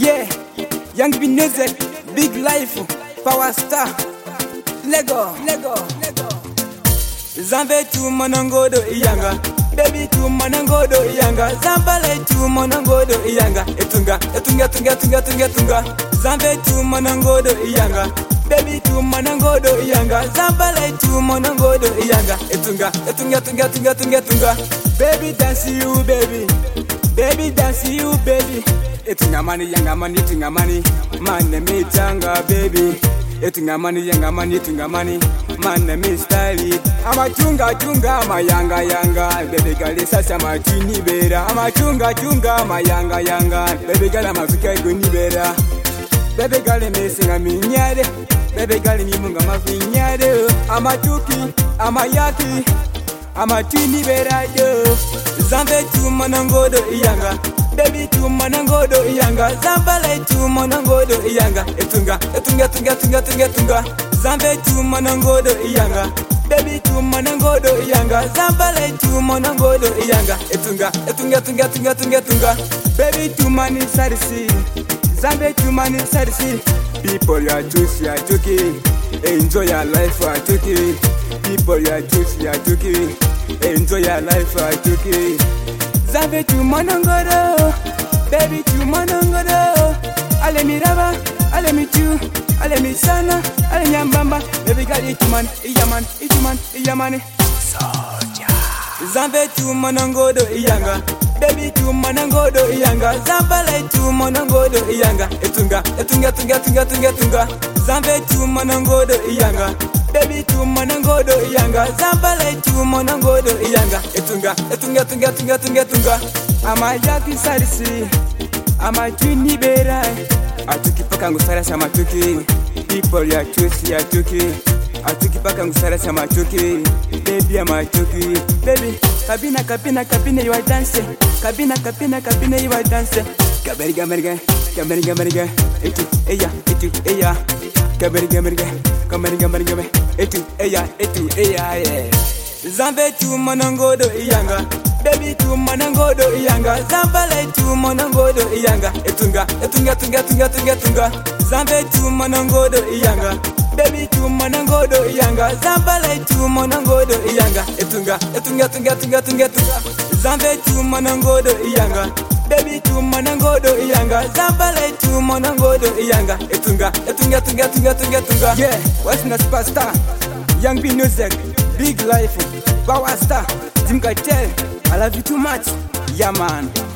Yeah, Young B Music, Big Life, Power Star, Lego. Zambe tu monongodo iyanga, baby tu monongodo iyanga, zambale tu monongodo iyanga, etunga. Zambe tu monongodo iyanga, baby tu monongodo iyanga, zambale tu monongodo iyanga, etunga. Baby dance you baby, etunga mani yanga mani etunga mani, mane mitanga baby. Etunga mani yanga mani etunga mani, mane mi style. Ama chunga ama yanga, baby girl sasa matini bera. Ama chunga ama yanga, baby girl amafika goni bera. Baby girl me singa minyade, baby girl mi munga mafinyade. Ama tuki ama yaki, ama tini bera yo. Zambe tu monongodo iyanga, baby tu monongodo iyanga, zambale tu monongodo iyanga, etunga. Zambe tu monongodo iyanga, baby tu monongodo iyanga, zambale tu monongodo iyanga, etunga. Baby tu mani sarisi, zambe tu mani sarisi. People ya juicy ya tuki, enjoy your life ya tuki. People ya juicy ya tuki, enjoy your life ya tuki. Zambe tu monongodo, baby tu monongodo. Ale mi raba, ale mi chu, ale mi sana, ale nyambamba. Baby girl ituman, iyaman. Soldier. Zambe tu monongodo iyanga, baby tu monongodo iyanga, zambale tu monongodo iyanga, etunga. Zambe tu monongodo iyanga, baby tu monongodo iyanga, zambale tu monongodo iyanga, etunga. Ama yaki sarisi, ama chini bera. Atuki paka ngusara sama tuki, people ya chusi ya tuki. Atuki paka ngusara sama tuki, baby ama tuki. Baby, kabina you are dancing. Kabina you are dancing. Kaberiga, etu eya. Kaberiga, etu eya, yeah. Zambe tu monongodo iyanga, baby tu monongodo iyanga, zambale tu monongodo iyanga, etunga. Zambe tu monongodo iyanga, baby tu monongodo iyanga, zambale tu monongodo iyanga, etunga. Zambe tu monongodo iyanga, baby tu monongodo iyanga, zambale tu monongodo iyanga, etunga. Yeah, what's the superstar? Young B Music, Big Life, Power Star, Jim Cartel. I love you too much. Yeah man.